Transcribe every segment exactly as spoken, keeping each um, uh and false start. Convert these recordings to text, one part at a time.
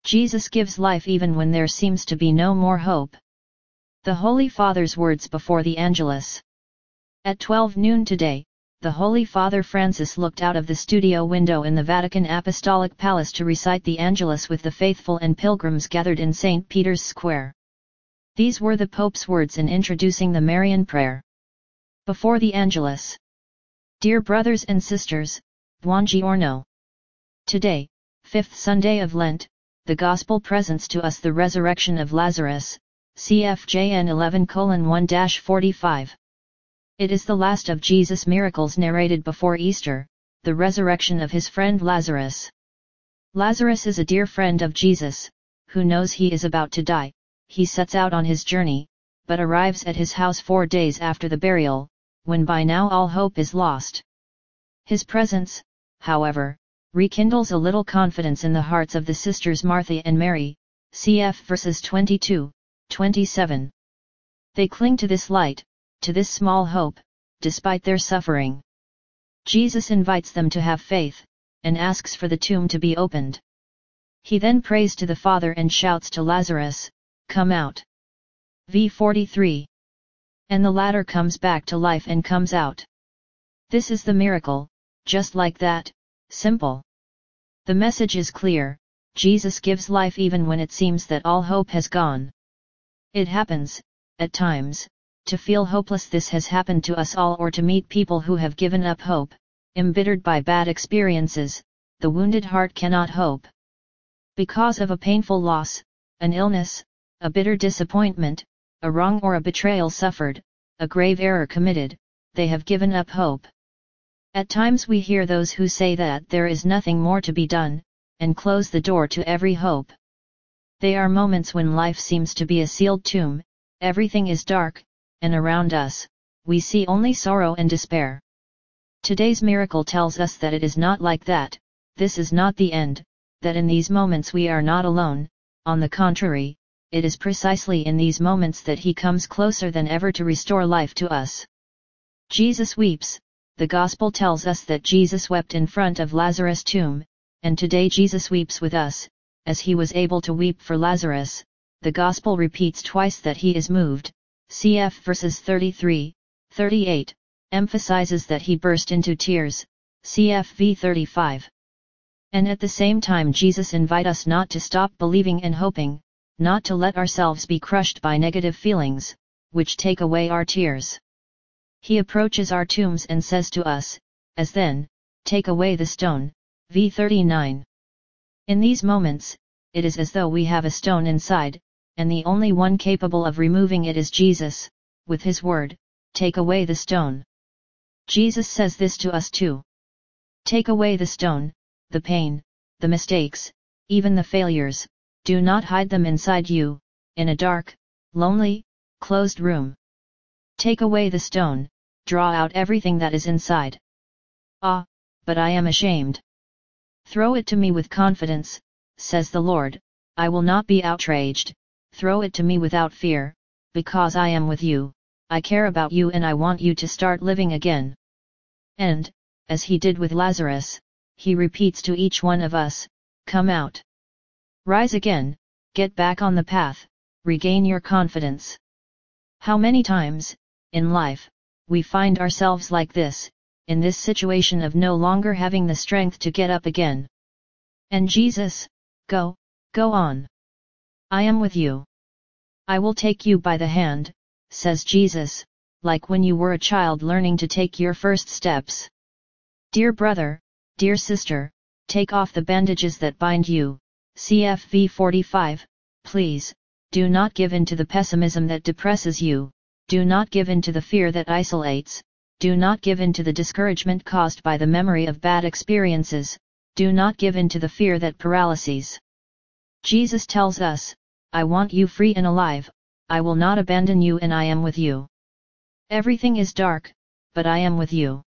Jesus gives life even when there seems to be no more hope. The Holy Father's words before the Angelus. At twelve noon today, the Holy Father Francis looked out of the studio window in the Vatican Apostolic Palace to recite the Angelus with the faithful and pilgrims gathered in Saint Peter's Square. These were the Pope's words in introducing the Marian prayer. Before the Angelus. Dear brothers and sisters, buongiorno. Today, fifth Sunday of Lent, the Gospel presents to us the resurrection of Lazarus, C F J N eleven colon one dash forty-five. It is the last of Jesus' miracles narrated before Easter, the resurrection of his friend Lazarus. Lazarus is a dear friend of Jesus, who knows he is about to die. He sets out on his journey, but arrives at his house four days after the burial, when by now all hope is lost. His presence, however, rekindles a little confidence in the hearts of the sisters Martha and Mary, cf verses twenty-two, twenty-seven. They cling to this light, to this small hope, despite their suffering. Jesus invites them to have faith, and asks for the tomb to be opened. He then prays to the Father and shouts to Lazarus, "Come out." verse forty-three. And the latter comes back to life and comes out. This is the miracle, just like that, simple. The message is clear: Jesus gives life even when it seems that all hope has gone. It happens, at times, to feel hopeless. This has happened to us all, or to meet people who have given up hope, embittered by bad experiences. The wounded heart cannot hope. Because of a painful loss, an illness, a bitter disappointment, a wrong or a betrayal suffered, a grave error committed, they have given up hope. At times we hear those who say that there is nothing more to be done, and close the door to every hope. They are moments when life seems to be a sealed tomb, everything is dark, and around us, we see only sorrow and despair. Today's miracle tells us that it is not like that. This is not the end, that in these moments we are not alone. On the contrary, it is precisely in these moments that he comes closer than ever to restore life to us. Jesus weeps. The Gospel tells us that Jesus wept in front of Lazarus' tomb, and today Jesus weeps with us, as he was able to weep for Lazarus. The Gospel repeats twice that he is moved, cf verses thirty-three, thirty-eight, emphasizes that he burst into tears, cf verse thirty-five. And at the same time Jesus invites us not to stop believing and hoping, not to let ourselves be crushed by negative feelings, which take away our tears. He approaches our tombs and says to us, "As then, take away the stone," verse thirty-nine. In these moments, it is as though we have a stone inside, and the only one capable of removing it is Jesus, with his word, "Take away the stone." Jesus says this to us too. Take away the stone, the pain, the mistakes, even the failures. Do not hide them inside you, in a dark, lonely, closed room. Take away the stone, draw out everything that is inside. Ah, but I am ashamed. Throw it to me with confidence, says the Lord, I will not be outraged. Throw it to me without fear, because I am with you, I care about you and I want you to start living again. And, as he did with Lazarus, he repeats to each one of us, come out. Rise again, get back on the path, regain your confidence. How many times, in life, we find ourselves like this, in this situation of no longer having the strength to get up again. And Jesus, go, go on. I am with you. I will take you by the hand, says Jesus, like when you were a child learning to take your first steps. Dear brother, dear sister, take off the bandages that bind you, cf verse forty-five, please, do not give in to the pessimism that depresses you. Do not give in to the fear that isolates, do not give in to the discouragement caused by the memory of bad experiences, do not give in to the fear that paralyses. Jesus tells us, I want you free and alive, I will not abandon you and I am with you. Everything is dark, but I am with you.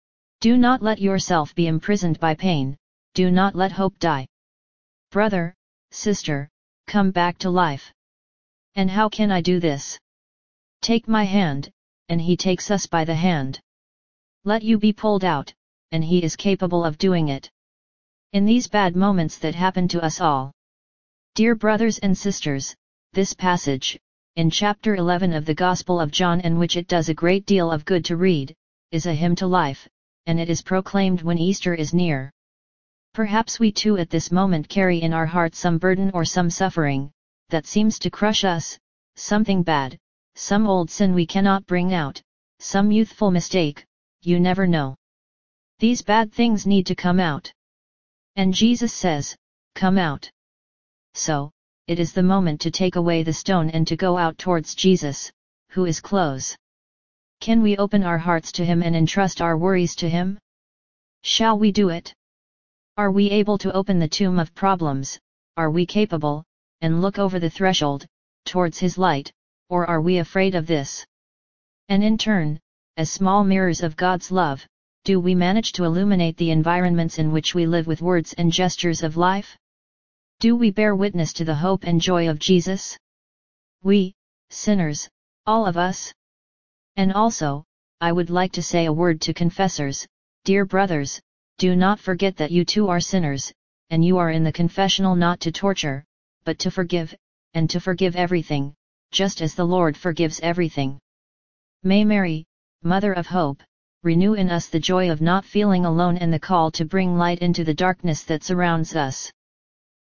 Do not let yourself be imprisoned by pain, do not let hope die. Brother, sister, come back to life. And how can I do this? Take my hand, and he takes us by the hand. Let you be pulled out, and he is capable of doing it. In these bad moments that happen to us all. Dear brothers and sisters, this passage, in chapter eleven of the Gospel of John, and which it does a great deal of good to read, is a hymn to life, and it is proclaimed when Easter is near. Perhaps we too at this moment carry in our heart some burden or some suffering, that seems to crush us, something bad, some old sin we cannot bring out, some youthful mistake, you never know. These bad things need to come out. And Jesus says, "Come out." So, it is the moment to take away the stone and to go out towards Jesus, who is close. Can we open our hearts to Him and entrust our worries to Him? Shall we do it? Are we able to open the tomb of problems, are we capable, and look over the threshold, towards His light, or are we afraid of this? And in turn, as small mirrors of God's love, do we manage to illuminate the environments in which we live with words and gestures of life? Do we bear witness to the hope and joy of Jesus? We, sinners, all of us? And also, I would like to say a word to confessors, dear brothers, do not forget that you too are sinners, and you are in the confessional not to torture, but to forgive, and to forgive everything, just as the Lord forgives everything. May Mary, Mother of Hope, renew in us the joy of not feeling alone and the call to bring light into the darkness that surrounds us.